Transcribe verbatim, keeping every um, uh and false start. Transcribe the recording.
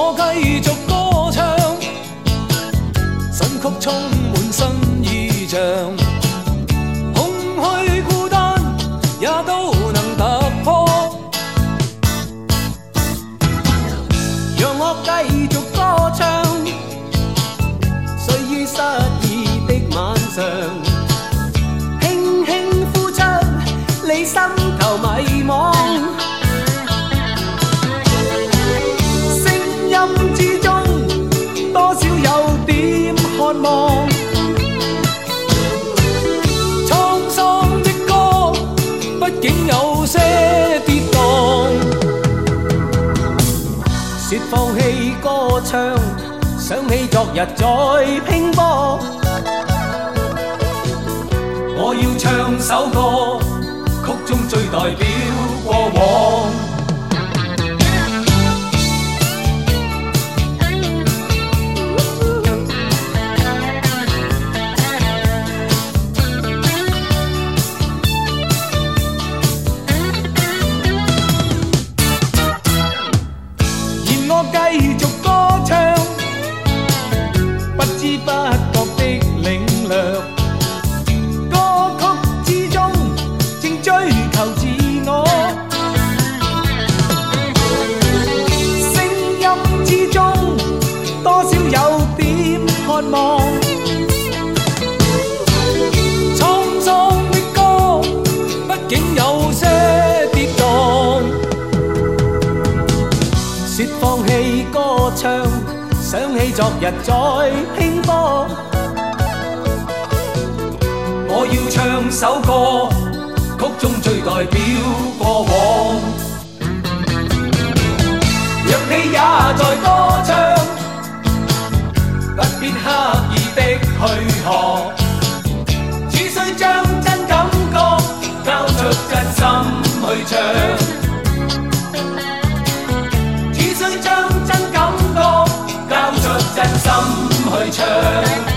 我繼續歌唱，新曲充滿新意象，空虛孤單也都能突破。讓我繼續歌唱，睡於失意的晚上，輕輕呼出你心頭迷惘。之中多少有點渴望，滄桑的歌畢竟有些跌宕。說放棄歌唱，想起昨日在拼搏。我要唱首歌，曲中最代表過往。我繼續歌唱，不知不覺的領略，歌曲之中正追求自我，聲音之中多少有點渴望，滄桑的歌畢竟有些跌宕。說放棄歌唱，想起昨日在拼搏。我要唱首歌，曲中最代表過往。若你也在歌唱，不必刻意的去學，只需將真感覺交出真心去唱。將真感覺交出真心去唱。